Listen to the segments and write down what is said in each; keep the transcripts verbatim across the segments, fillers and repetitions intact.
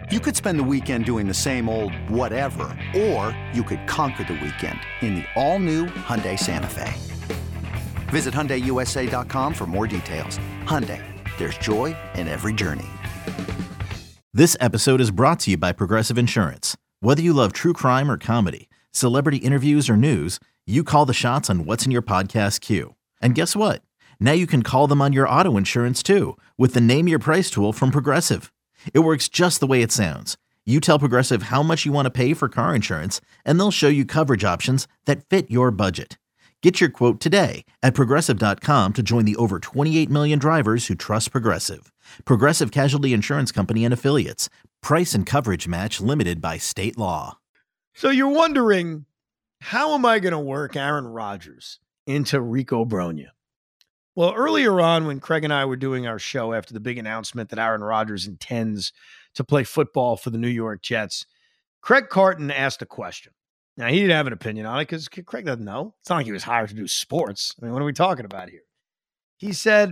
You could spend the weekend doing the same old whatever, or you could conquer the weekend in the all-new Hyundai Santa Fe. Visit Hyundai U S A dot com for more details. Hyundai, there's joy in every journey. This episode is brought to you by Progressive Insurance. Whether you love true crime or comedy, celebrity interviews or news, you call the shots on what's in your podcast queue. And guess what? Now you can call them on your auto insurance too with the Name Your Price tool from Progressive. It works just the way it sounds. You tell Progressive how much you want to pay for car insurance, and they'll show you coverage options that fit your budget. Get your quote today at Progressive dot com to join the over twenty-eight million drivers who trust Progressive. Progressive Casualty Insurance Company and Affiliates. Price and coverage match limited by state law. So you're wondering, how am I going to work Aaron Rodgers into Rico Brogna? Well, earlier on when Craig and I were doing our show after the big announcement that Aaron Rodgers intends to play football for the New York Jets, Craig Carton asked a question. Now, he didn't have an opinion on it because Craig doesn't know. It's not like he was hired to do sports. I mean, what are we talking about here? He said,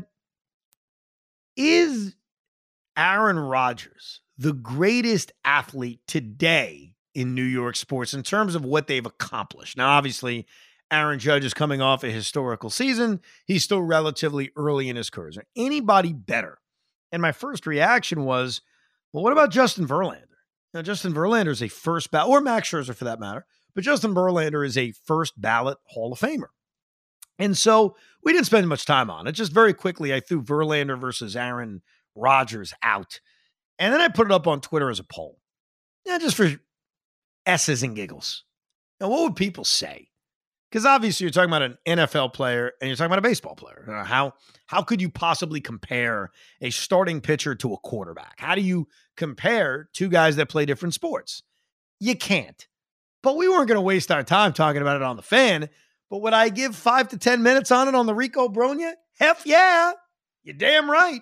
is Aaron Rodgers the greatest athlete today in New York sports in terms of what they've accomplished? Now, obviously, Aaron Judge is coming off a historical season. He's still relatively early in his career. Is there anybody better? And my first reaction was, well, what about Justin Verlander? Now, Justin Verlander is a first ballot, or Max Scherzer for that matter, but Justin Verlander is a first ballot Hall of Famer. And so we didn't spend much time on it. Just very quickly, I threw Verlander versus Aaron Rodgers out. And then I put it up on Twitter as a poll. Yeah, just for S's and giggles. Now, what would people say? Because obviously you're talking about an N F L player and you're talking about a baseball player. Uh, how, how could you possibly compare a starting pitcher to a quarterback? How do you compare two guys that play different sports? You can't. But we weren't going to waste our time talking about it on the Fan. But would I give five to ten minutes on it on the Rico Brogna? Heck yeah. You're damn right.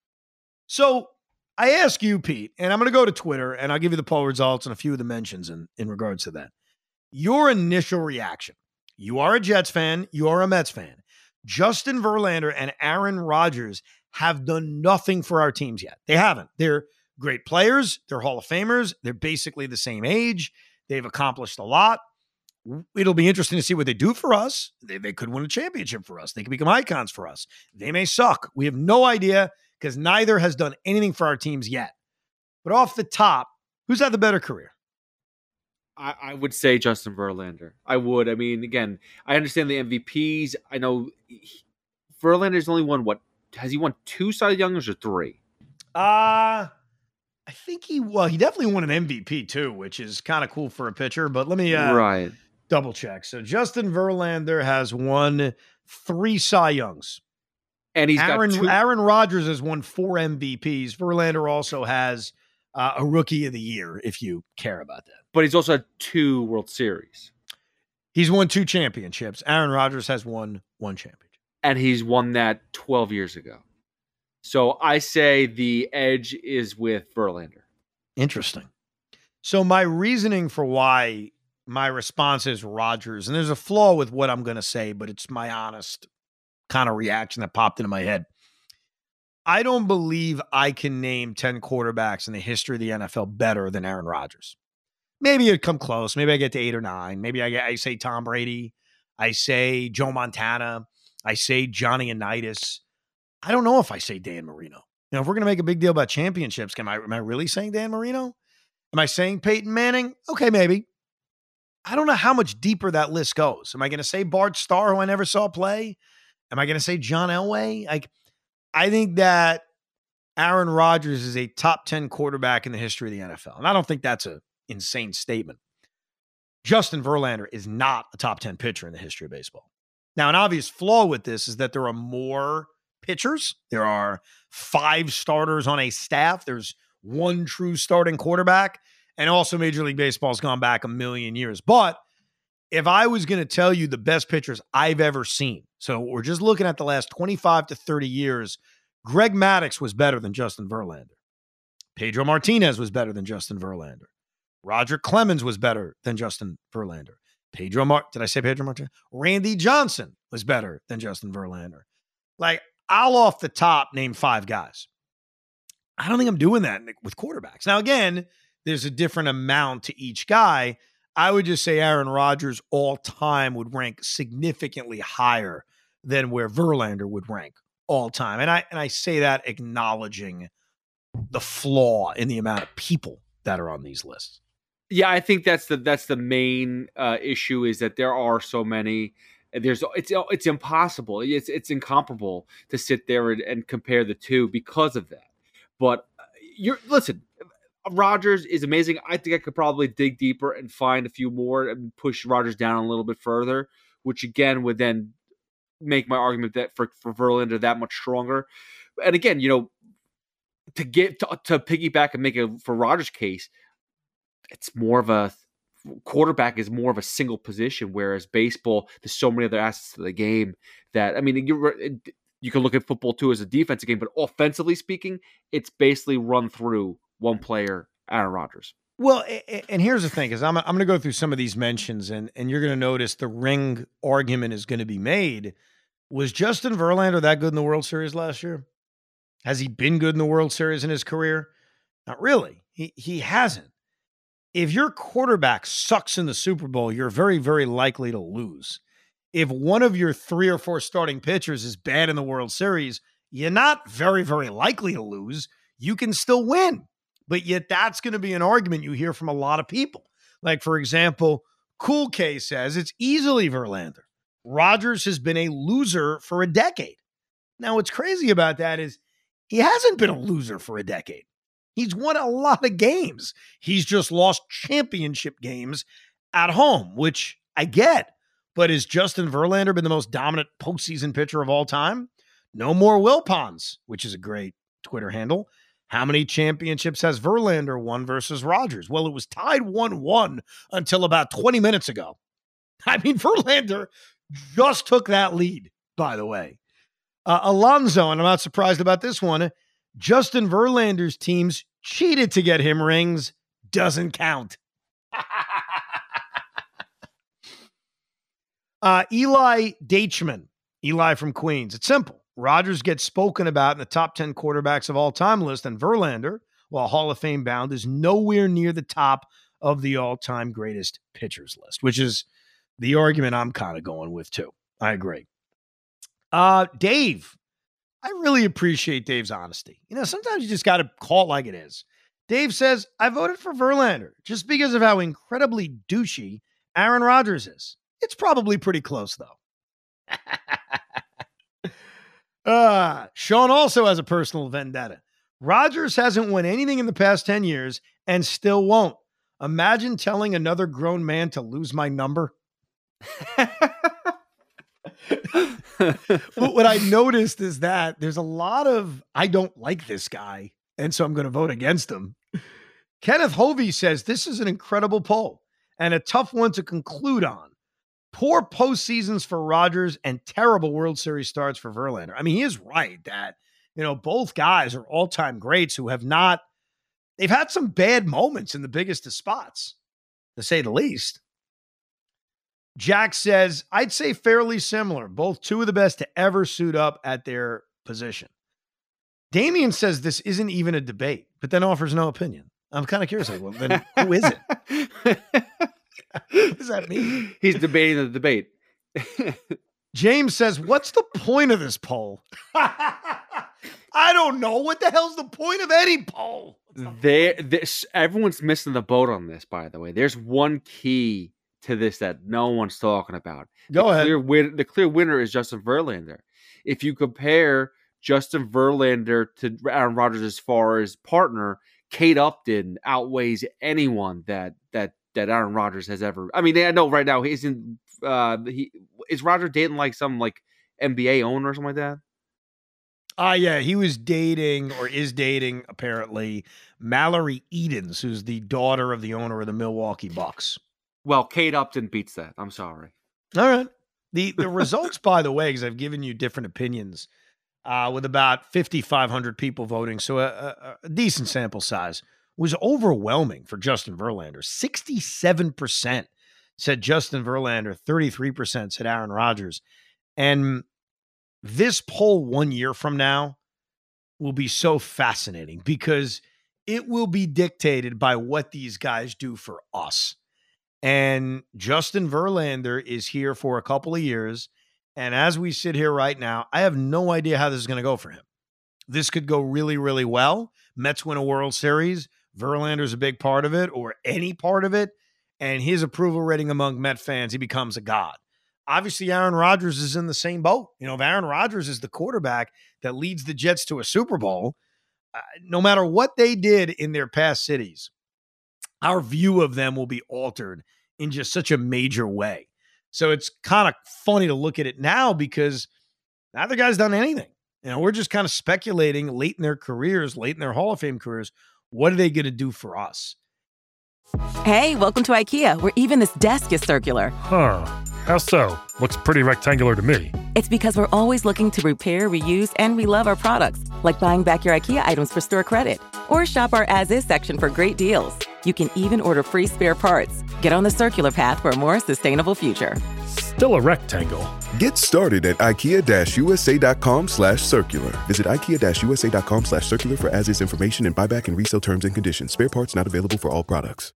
So I ask you, Pete, and I'm going to go to Twitter and I'll give you the poll results and a few of the mentions in, in regards to that. Your initial reaction. You are a Jets fan. You are a Mets fan. Justin Verlander and Aaron Rodgers have done nothing for our teams yet. They haven't. They're great players. They're Hall of Famers. They're basically the same age. They've accomplished a lot. It'll be interesting to see what they do for us. They, they could win a championship for us. They could become icons for us. They may suck. We have no idea because neither has done anything for our teams yet. But off the top, who's had the better career? I, I would say Justin Verlander. I would. I mean, again, I understand the M V Ps. I know he, Verlander's only won, what, has he won two Cy Youngs or three? Uh, I think he, well, he definitely won an M V P too, which is kind of cool for a pitcher, but let me uh, right. double check. So Justin Verlander has won three Cy Youngs. And he's Aaron, got two. Aaron Rodgers has won four M V Ps. Verlander also has uh, a Rookie of the Year, if you care about that. But he's also had two World Series. He's won two championships. Aaron Rodgers has won one championship. And he's won that twelve years ago. So I say the edge is with Verlander. Interesting. So my reasoning for why my response is Rodgers, and there's a flaw with what I'm going to say, but it's my honest kind of reaction that popped into my head. I don't believe I can name ten quarterbacks in the history of the N F L better than Aaron Rodgers. Maybe it'd come close. Maybe I get to eight or nine. Maybe I get, I say Tom Brady. I say Joe Montana. I say Johnny Unitas. I don't know if I say Dan Marino. You know, if we're going to make a big deal about championships, am I, am I really saying Dan Marino? Am I saying Peyton Manning? Okay, maybe. I don't know how much deeper that list goes. Am I going to say Bart Starr, who I never saw play? Am I going to say John Elway? Like, I think that Aaron Rodgers is a top ten quarterback in the history of the N F L. And I don't think that's an insane statement. Justin Verlander is not a top ten pitcher in the history of baseball. Now, an obvious flaw with this is that there are more pitchers. There are five starters on a staff. There's one true starting quarterback. And also Major League Baseball's gone back a million years. But if I was going to tell you the best pitchers I've ever seen, so we're just looking at the last twenty-five to thirty years, Greg Maddux was better than Justin Verlander. Pedro Martinez was better than Justin Verlander. Roger Clemens was better than Justin Verlander. Pedro Mar- Did I say Pedro Martinez? Randy Johnson was better than Justin Verlander. Like, I'll off the top name five guys. I don't think I'm doing that with quarterbacks. Now, again, there's a different amount to each guy. I would just say Aaron Rodgers all time would rank significantly higher than where Verlander would rank all time. And I and I say that acknowledging the flaw in the amount of people that are on these lists. Yeah, I think that's the that's the main uh, issue is that there are so many. There's it's it's impossible. It's it's incomparable to sit there and, and compare the two because of that. But you're listen. Rodgers is amazing. I think I could probably dig deeper and find a few more and push Rodgers down a little bit further, which again would then make my argument that for, for Verlander that much stronger. And again, you know, to get to, to piggyback and make a for Rodgers case, it's more of a quarterback is more of a single position, whereas baseball, there's so many other aspects to the game that, I mean, you you can look at football too as a defensive game, but offensively speaking, it's basically run through one player, Aaron Rodgers. Well, and here's the thing, is I'm, I'm going to go through some of these mentions, and, and you're going to notice the ring argument is going to be made. Was Justin Verlander that good in the World Series last year? Has he been good in the World Series in his career? Not really. He he hasn't. If your quarterback sucks in the Super Bowl, you're very, very likely to lose. If one of your three or four starting pitchers is bad in the World Series, you're not very, very likely to lose. You can still win. But yet that's going to be an argument you hear from a lot of people. Like, for example, Cool K says it's easily Verlander. Rodgers has been a loser for a decade. Now, what's crazy about that is he hasn't been a loser for a decade. He's won a lot of games. He's just lost championship games at home, which I get. But has Justin Verlander been the most dominant postseason pitcher of all time? No more Wilpons, which is a great Twitter handle. How many championships has Verlander won versus Rodgers? Well, it was tied one one until about twenty minutes ago. I mean, Verlander just took that lead, by the way. Uh, Alonzo, and I'm not surprised about this one, Justin Verlander's teams cheated to get him rings. Doesn't count. uh, Eli Deichman, Eli from Queens. It's simple. Rodgers gets spoken about in the top ten quarterbacks of all time list, and Verlander, while Hall of Fame bound, is nowhere near the top of the all-time greatest pitchers list, which is the argument I'm kind of going with too. I agree. Uh, Dave, I really appreciate Dave's honesty. You know, sometimes you just got to call it like it is. Dave says, I voted for Verlander just because of how incredibly douchey Aaron Rodgers is. It's probably pretty close, though. Uh, Sean also has a personal vendetta. Rodgers hasn't won anything in the past ten years and still won't. Imagine telling another grown man to lose my number. What I noticed is that there's a lot of, I don't like this guy, and so I'm going to vote against him. Kenneth Hovey says this is an incredible poll and a tough one to conclude on. Poor postseasons for Rodgers and terrible World Series starts for Verlander. I mean, he is right that, you know, both guys are all-time greats who have not, they've had some bad moments in the biggest of spots, to say the least. Jack says, I'd say fairly similar. Both two of the best to ever suit up at their position. Damian says this isn't even a debate, but then offers no opinion. I'm kind of curious. Like, well, then who is it? What does that mean? He's debating the debate. James says, what's the point of this poll? I don't know. What the hell's the point of any poll? There, this, everyone's missing the boat on this, by the way. There's one key to this that no one's talking about. Go the ahead. Clear win, the clear winner is Justin Verlander. If you compare Justin Verlander to Aaron Rodgers as far as partner, Kate Upton outweighs anyone that that that Aaron Rodgers has ever. I mean, I know right now he's in. Uh, he is Rodgers dating like some like N B A owner or something like that. Ah, uh, yeah, he was dating or is dating apparently Mallory Edens, who's the daughter of the owner of the Milwaukee Bucks. Well, Kate Upton beats that. I'm sorry. All right. The the results, by the way, because I've given you different opinions, uh, with about fifty-five hundred people voting, so a, a, a decent sample size, was overwhelming for Justin Verlander. sixty-seven percent said Justin Verlander, thirty-three percent said Aaron Rodgers. And this poll one year from now will be so fascinating because it will be dictated by what these guys do for us. And Justin Verlander is here for a couple of years. And as we sit here right now, I have no idea how this is going to go for him. This could go really, really well. Mets win a World Series. Verlander's a big part of it, or any part of it. And his approval rating among Met fans, he becomes a god. Obviously, Aaron Rodgers is in the same boat. You know, if Aaron Rodgers is the quarterback that leads the Jets to a Super Bowl, uh, no matter what they did in their past cities, our view of them will be altered in just such a major way. So it's kind of funny to look at it now because neither guy's done anything. You know, we're just kind of speculating late in their careers, late in their Hall of Fame careers, what are they going to do for us? Hey, welcome to IKEA, where even this desk is circular. Huh. How so? Looks pretty rectangular to me. It's because we're always looking to repair, reuse, and relove our products, like buying back your IKEA items for store credit. Or shop our as-is section for great deals. You can even order free spare parts. Get on the circular path for a more sustainable future. Still a rectangle. Get started at ikea-usa.com slash circular. Visit ikea-usa.com slash circular for as-is information and buyback and resale terms and conditions. Spare parts not available for all products.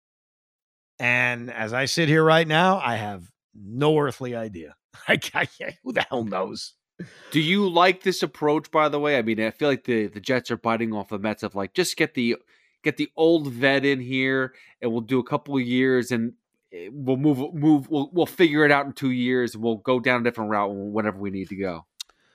And as I sit here right now, I have no earthly idea. I, I, who the hell knows? Do you like this approach, by the way? I mean, I feel like the, the Jets are biting off the Mets of like, just get the get the old vet in here and we'll do a couple of years and we'll move, move, we'll, we'll figure it out in two years and we'll go down a different route whenever we need to go.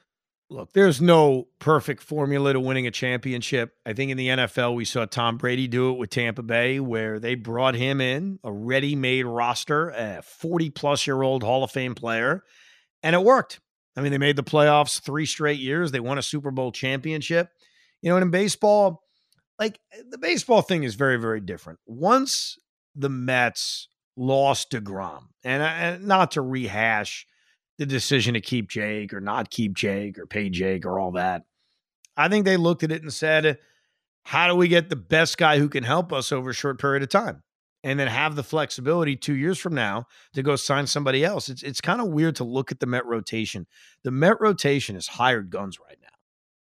Look, there's no perfect formula to winning a championship. I think in the N F L, we saw Tom Brady do it with Tampa Bay, where they brought him in, a ready-made roster, a forty-plus-year-old Hall of Fame player, and it worked. I mean, they made the playoffs three straight years. They won a Super Bowl championship. You know, and in baseball, like, the baseball thing is very, very different. Once the Mets lost DeGrom, and, and not to rehash the decision to keep Jake or not keep Jake or pay Jake or all that, I think they looked at it and said, how do we get the best guy who can help us over a short period of time? And then have the flexibility two years from now to go sign somebody else. It's it's kind of weird to look at the Met rotation. The Met rotation is hired guns right now.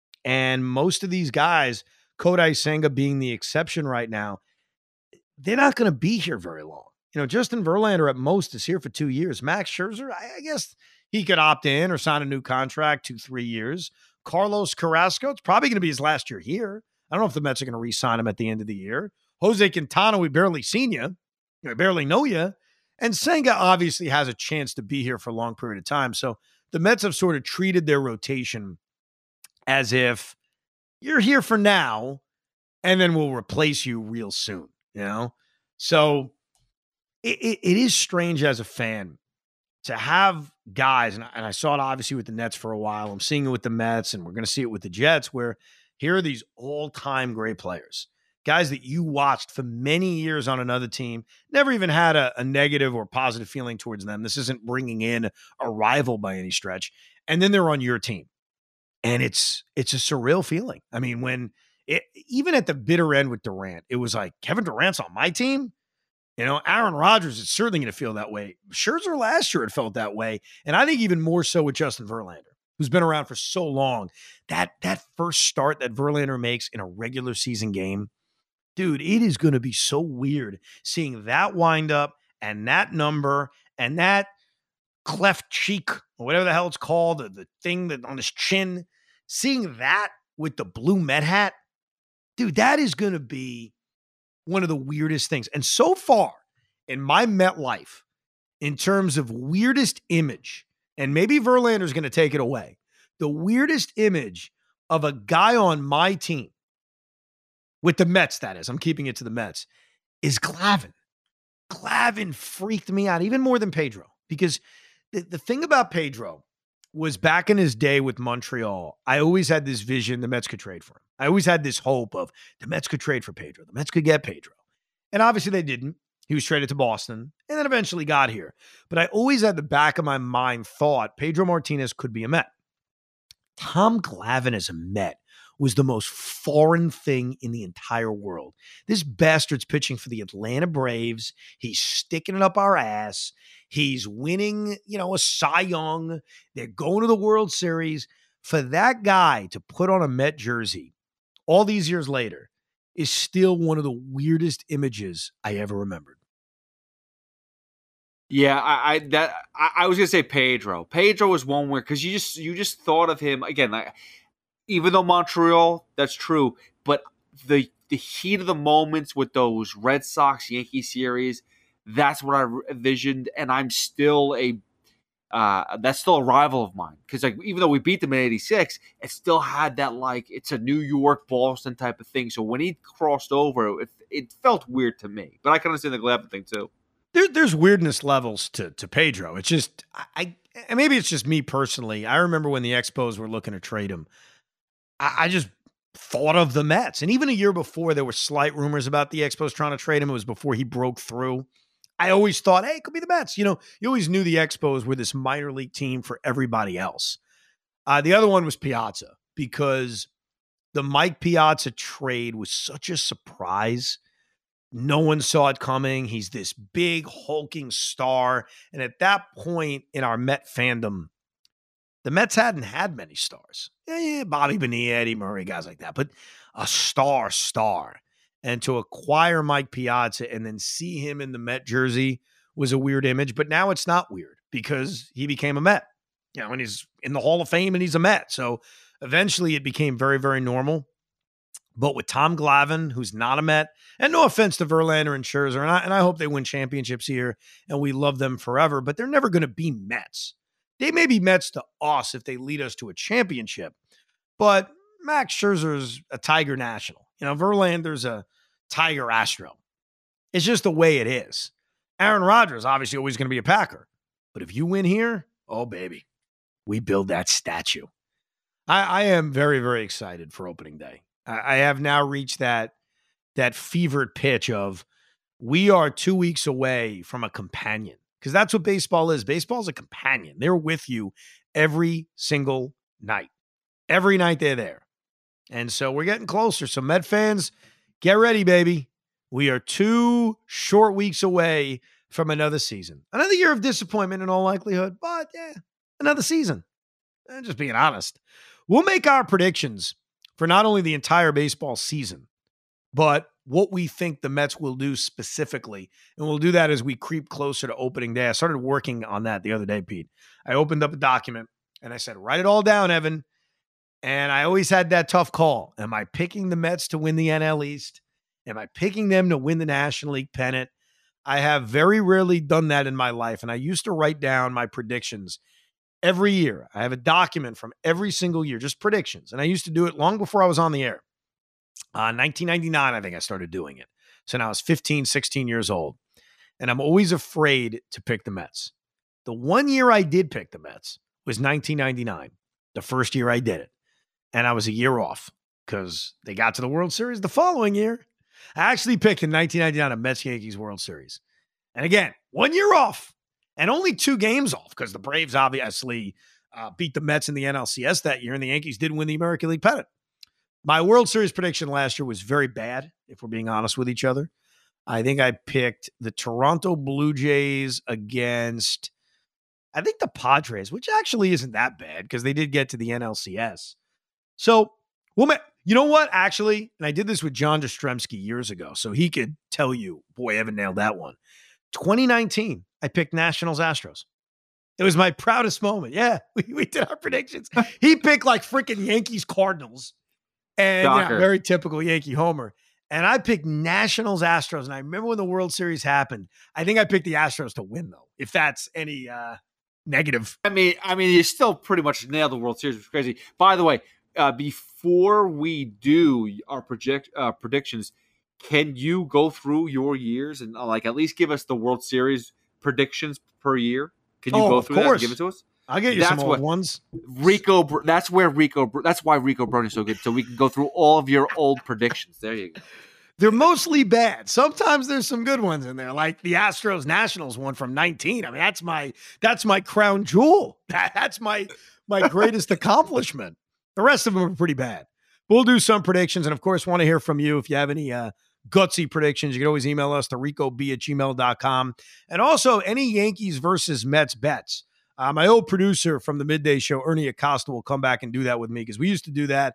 And most of these guys, Kodai Senga being the exception right now, they're not going to be here very long. You know, Justin Verlander at most is here for two years. Max Scherzer, I, I guess he could opt in or sign a new contract, two, three years. Carlos Carrasco, it's probably going to be his last year here. I don't know if the Mets are going to re-sign him at the end of the year. Jose Quintana, we barely seen you. We barely know you. And Senga obviously has a chance to be here for a long period of time. So the Mets have sort of treated their rotation as if you're here for now and then we'll replace you real soon, you know? So it, it, it is strange as a fan to have guys, and I, and I saw it obviously with the Nets for a while. I'm seeing it with the Mets, and we're going to see it with the Jets, where here are these all-time great players, guys that you watched for many years on another team, never even had a, a negative or positive feeling towards them. This isn't bringing in a rival by any stretch. And then they're on your team. And it's it's a surreal feeling. I mean, when it, even at the bitter end with Durant, it was like, Kevin Durant's on my team? You know, Aaron Rodgers is certainly going to feel that way. Scherzer last year, it felt that way. And I think even more so with Justin Verlander, who's been around for so long. That that first start that Verlander makes in a regular season game, dude, it is going to be so weird seeing that wind up and that number and that cleft cheek or whatever the hell it's called, the, the thing that on his chin, seeing that with the blue Met hat, dude, that is going to be one of the weirdest things. And so far in my Met life, in terms of weirdest image, and maybe Verlander's going to take it away, the weirdest image of a guy on my team, with the Mets, that is, I'm keeping it to the Mets, is Glavine. Glavine freaked me out even more than Pedro, because the, the thing about Pedro was back in his day with Montreal, I always had this vision the Mets could trade for him. I always had this hope of the Mets could trade for Pedro. The Mets could get Pedro. And obviously they didn't. He was traded to Boston and then eventually got here. But I always had the back of my mind thought Pedro Martinez could be a Met. Tom Glavine as a Met was the most foreign thing in the entire world. This bastard's pitching for the Atlanta Braves. He's sticking it up our ass. He's winning, you know, a Cy Young. They're going to the World Series. For that guy to put on a Met jersey all these years later, is still one of the weirdest images I ever remembered. Yeah, I, I that I, I was gonna say Pedro. Pedro was one where because you just you just thought of him again. Like, even though Montreal, that's true, but the the heat of the moments with those Red Sox Yankee series, that's what I envisioned, and I'm still a uh, that's still a rival of mine because like even though we beat them in eighty-six, it still had that like it's a New York Boston type of thing. So when he crossed over, it, it felt weird to me, but I can understand the Glavine thing too. There, there's weirdness levels to to Pedro. It's just I, I maybe it's just me personally. I remember when the Expos were looking to trade him, I, I just thought of the Mets, and even a year before there were slight rumors about the Expos trying to trade him. It was before he broke through. I always thought, hey, it could be the Mets. You know, you always knew the Expos were this minor league team for everybody else. Uh, the other one was Piazza because the Mike Piazza trade was such a surprise. No one saw it coming. He's this big hulking star. And at that point in our Met fandom, the Mets hadn't had many stars. Yeah, yeah, Bobby Bonilla, Eddie Murray, guys like that. But a star star. And to acquire Mike Piazza and then see him in the Met jersey was a weird image. But now it's not weird because he became a Met. You know, and he's in the Hall of Fame and he's a Met. So eventually it became very, very normal. But with Tom Glavine, who's not a Met, and no offense to Verlander and Scherzer, and I, and I hope they win championships here and we love them forever, but they're never going to be Mets. They may be Mets to us if they lead us to a championship, but Max Scherzer's a Tiger National. You know, Verlander's a Tiger Astro. It's just the way it is. Aaron Rodgers, obviously always going to be a Packer. But if you win here, oh, baby, we build that statue. I, I am very, very excited for opening day. I, I have now reached that, that fevered pitch of we are two weeks away from a companion. Because that's what baseball is. Baseball is a companion. They're with you every single night. Every night they're there. And so we're getting closer. So Met fans, get ready, baby. We are two short weeks away from another season. Another year of disappointment in all likelihood, but yeah, another season. And just being honest. We'll make our predictions for not only the entire baseball season, but what we think the Mets will do specifically. And we'll do that as we creep closer to opening day. I started working on that the other day, Pete. I opened up a document and I said, write it all down, Evan. And I always had that tough call. Am I picking the Mets to win the N L East? Am I picking them to win the National League pennant? I have very rarely done that in my life. And I used to write down my predictions every year. I have a document from every single year, just predictions. And I used to do it long before I was on the air. Uh, nineteen ninety-nine, I think I started doing it. So now I was fifteen, sixteen years old. And I'm always afraid to pick the Mets. The one year I did pick the Mets was nineteen ninety-nine, the first year I did it. And I was a year off because they got to the World Series the following year. I actually picked in nineteen ninety-nine a Mets-Yankees World Series. And again, one year off and only two games off because the Braves obviously uh, beat the Mets in the N L C S that year and the Yankees did win the American League pennant. My World Series prediction last year was very bad, if we're being honest with each other. I think I picked the Toronto Blue Jays against, I think the Padres, which actually isn't that bad because they did get to the N L C S. So, well, you know what, actually, and I did this with John Jastrzemski years ago, so he could tell you, boy, Evan nailed that one. twenty nineteen, I picked Nationals Astros. It was my proudest moment. Yeah, we, we did our predictions. He picked like freaking Yankees Cardinals. And yeah, very typical Yankee homer. And I picked Nationals Astros. And I remember when the World Series happened, I think I picked the Astros to win, though, if that's any uh, negative. I mean, I mean, you still pretty much nailed the World Series, which is crazy. By the way, uh, before we do our project uh, predictions, can you go through your years and uh, like at least give us the World Series predictions per year? Can you oh, go through that and give it to us? I'll get you that's some old what, ones. Rico, that's where Rico, that's why Rico Brony is so good. So we can go through all of your old predictions. There you go. They're mostly bad. Sometimes there's some good ones in there, like the Astros Nationals one from nineteen. I mean, that's my that's my crown jewel. That, that's my my greatest accomplishment. The rest of them are pretty bad. We'll do some predictions, and of course, want to hear from you. If you have any uh, gutsy predictions, you can always email us to ricob at gmail dot com. And also, any Yankees versus Mets bets. Uh, my old producer from the Midday Show, Ernie Acosta, will come back and do that with me because we used to do that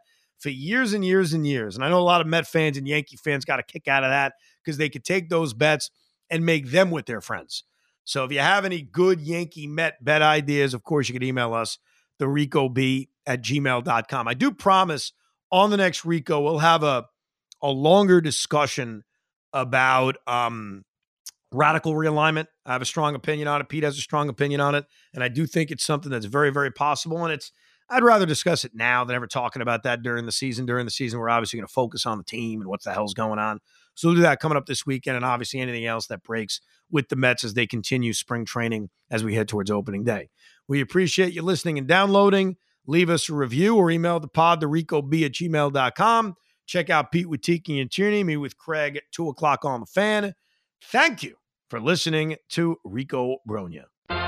for years and years and years. And I know a lot of Met fans and Yankee fans got a kick out of that because they could take those bets and make them with their friends. So if you have any good Yankee Met bet ideas, of course, you can email us, the rico b at gmail dot com. I do promise on the next Rico, we'll have a, a longer discussion about um, radical realignment. I have a strong opinion on it. Pete has a strong opinion on it. And I do think it's something that's very, very possible. And it's, I'd rather discuss it now than ever talking about that during the season. During the season, we're obviously going to focus on the team and what the hell's going on. So we'll do that coming up this weekend, and obviously anything else that breaks with the Mets as they continue spring training as we head towards opening day. We appreciate you listening and downloading. Leave us a review or email the pod, the rico b at gmail dot com. Check out Pete with Tiki and Tierney, me with Craig at two o'clock on the Fan. Thank you for listening to Rico Brogna.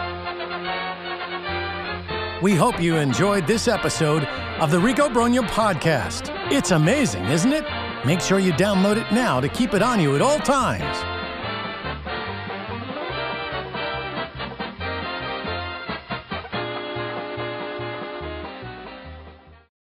We hope you enjoyed this episode of the Rico Brogna podcast. It's amazing, isn't it? Make sure you download it now to keep it on you at all times.